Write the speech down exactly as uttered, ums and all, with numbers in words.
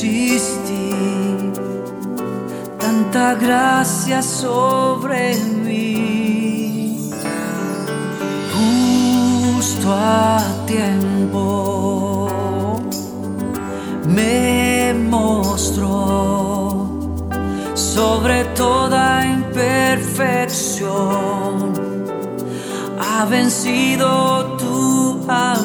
pusiste tanta gracia sobre mí. Justo a tiempo me mostró sobre toda imperfección ha vencido tu amor.